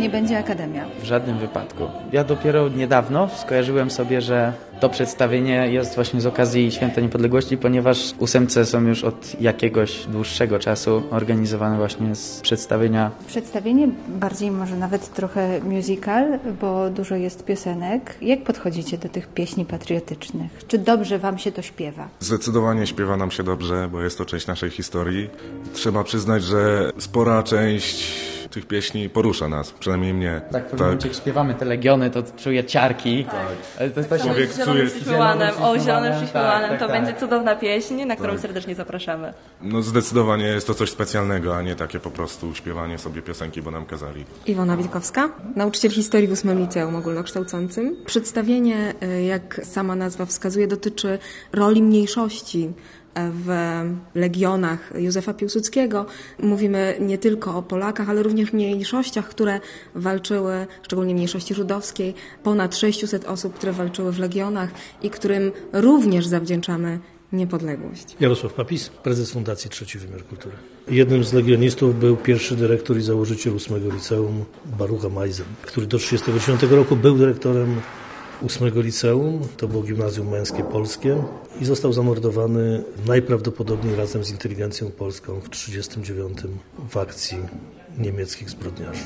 nie będzie Akademia. W żadnym wypadku. Ja dopiero niedawno skojarzyłem sobie, że to przedstawienie jest właśnie z okazji Święta Niepodległości, ponieważ w 8 są już od jakiegoś dłuższego czasu organizowane właśnie z przedstawienia. Przedstawienie bardziej może nawet trochę musical, bo dużo jest piosenek. Jak podchodzicie do tych pieśni patriotycznych? Czy dobrze wam się to śpiewa? Zdecydowanie śpiewa nam się dobrze, bo jest to część naszej historii. Trzeba przyznać, że spora część tych pieśni porusza nas, przynajmniej mnie. Tak, w pewnym momencie jak śpiewamy te Legiony, to czuję ciarki. Tak. To się Zielonym Przyśpiewanem, tak, to tak. będzie cudowna pieśń, na którą serdecznie zapraszamy. No zdecydowanie jest to coś specjalnego, a nie takie po prostu śpiewanie sobie piosenki, bo nam kazali. Iwona Witkowska, nauczyciel historii w 8 Liceum Ogólnokształcącym. Przedstawienie, jak sama nazwa wskazuje, dotyczy roli mniejszości w Legionach Józefa Piłsudskiego. Mówimy nie tylko o Polakach, ale również mniejszościach, które walczyły, szczególnie mniejszości żydowskiej. Ponad 600 osób, które walczyły w Legionach i którym również zawdzięczamy niepodległość. Jarosław Papis, prezes Fundacji Trzeci Wymiar Kultury. Jednym z legionistów był pierwszy dyrektor i założyciel 8 Liceum Barucha Majzen, który do 1939 roku był dyrektorem 8 Liceum, to było gimnazjum męskie polskie i został zamordowany najprawdopodobniej razem z inteligencją polską w 1939 w akcji niemieckich zbrodniarzy.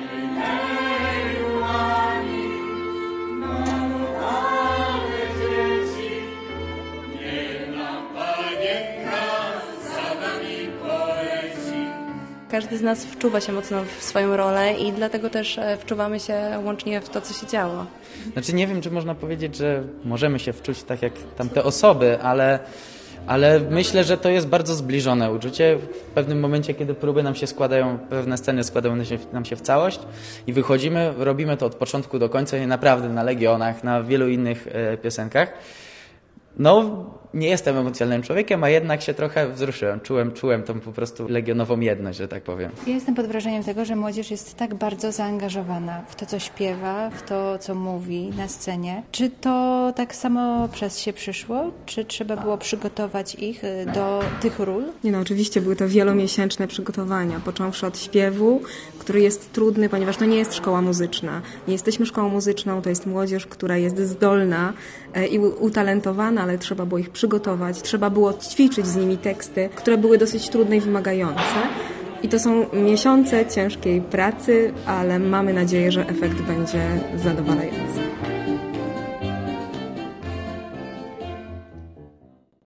Każdy z nas wczuwa się mocno w swoją rolę i dlatego też wczuwamy się łącznie w to, co się działo. Znaczy nie wiem, czy można powiedzieć, że możemy się wczuć tak jak tamte osoby, ale myślę, że to jest bardzo zbliżone uczucie. W pewnym momencie, kiedy próby nam się składają, pewne sceny składają nam się w całość i wychodzimy, robimy to od początku do końca i naprawdę na Legionach, na wielu innych piosenkach. No, nie jestem emocjonalnym człowiekiem, a jednak się trochę wzruszyłem. Czułem tą po prostu legionową jedność, że tak powiem. Ja jestem pod wrażeniem tego, że młodzież jest tak bardzo zaangażowana w to, co śpiewa, w to, co mówi na scenie. Czy to tak samo przez się przyszło? Czy trzeba było przygotować ich do tych ról? Nie no, oczywiście były to wielomiesięczne przygotowania, począwszy od śpiewu, który jest trudny, ponieważ to nie jest szkoła muzyczna. Nie jesteśmy szkołą muzyczną, to jest młodzież, która jest zdolna i utalentowana, ale trzeba było ich przygotować, trzeba było ćwiczyć z nimi teksty, które były dosyć trudne i wymagające. I to są miesiące ciężkiej pracy, ale mamy nadzieję, że efekt będzie zadowalający.